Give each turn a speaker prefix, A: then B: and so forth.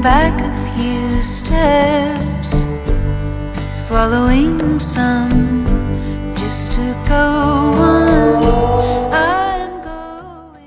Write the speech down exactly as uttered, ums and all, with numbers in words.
A: back a few steps, swallowing some just to go on.